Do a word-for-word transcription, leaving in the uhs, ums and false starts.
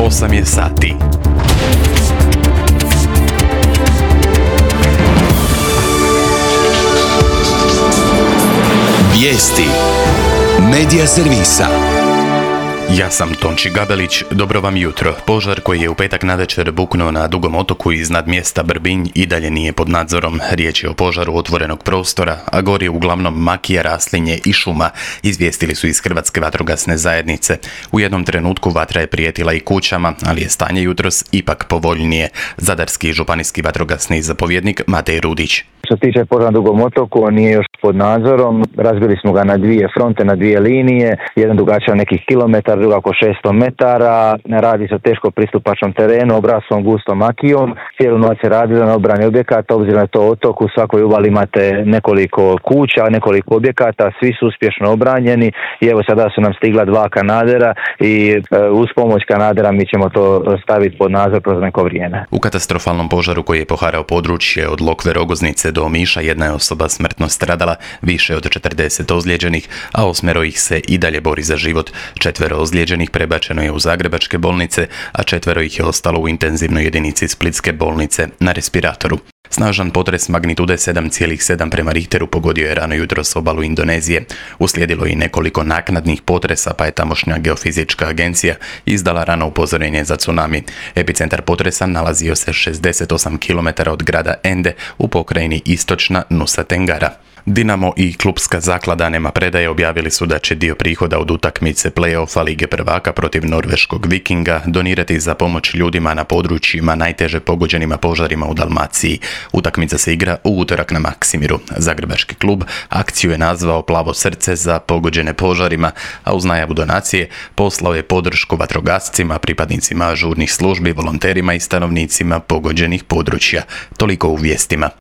osam je sati. Vijesti Medija servisa. Ja sam Tonči Gabelić, dobro vam jutro. Požar koji je u petak navečer buknuo na Dugom otoku iznad mjesta Brbinj i dalje nije pod nadzorom. Riječ je o požaru otvorenog prostora, a gori je uglavnom makija, raslinje i šuma, izvijestili su iz Hrvatske vatrogasne zajednice. U jednom trenutku vatra je prijetila i kućama, ali je stanje jutros ipak povoljnije. Zadarski županijski vatrogasni zapovjednik Matej Rudić. Što se tiče požara na Dugom otoku, on nije još pod nadzorom. Razbili smo ga na dvije fronte, na dvije linije. Jedan dugačak nekih kilometara, druga oko šesto metara. Radi se o teško pristupačnom terenu, obraslom gustom makijom. Cijelu noć se radi na obrani objekata, obzirom na to otok, u svakoj uvali imate nekoliko kuća, nekoliko objekata, svi su uspješno obranjeni i evo sada su nam stigla dva kanadera i e, uz pomoć kanadera mi ćemo to staviti pod nadzor kroz neko vrijeme. U katastrofalnom požaru koji je poharao područje od Lokve Rogoznice do Omiša jedna je osoba smrtno stradala, više od četrdeset ozlijeđenih, a osmero ih se i dalje bori za život. Četvero ozlijeđenih prebačeno je u zagrebačke bolnice, a četvero ih je ostalo u intenzivnoj jedinici Splitske bolnice na respiratoru. Snažan potres magnitude sedam zarez sedam prema Richteru pogodio je rano jutros obalu Indonezije. Uslijedilo je i nekoliko naknadnih potresa, pa je tamošnja geofizička agencija izdala rano upozorenje za tsunami. Epicentar potresa nalazio se šezdeset osam kilometara od grada Ende u pokrajini istočna Nusa Tenggara. Dinamo i klubska zaklada Nema predaje objavili su da će dio prihoda od utakmice play-offa Lige prvaka protiv norveškog Vikinga donirati za pomoć ljudima na područjima najteže pogođenima požarima u Dalmaciji. Utakmica se igra u utorak na Maksimiru. Zagrebački klub akciju je nazvao Plavo srce za pogođene požarima, a uz najavu donacije poslao je podršku vatrogascima, pripadnicima žurnih službi, volonterima i stanovnicima pogođenih područja. Toliko u vijestima.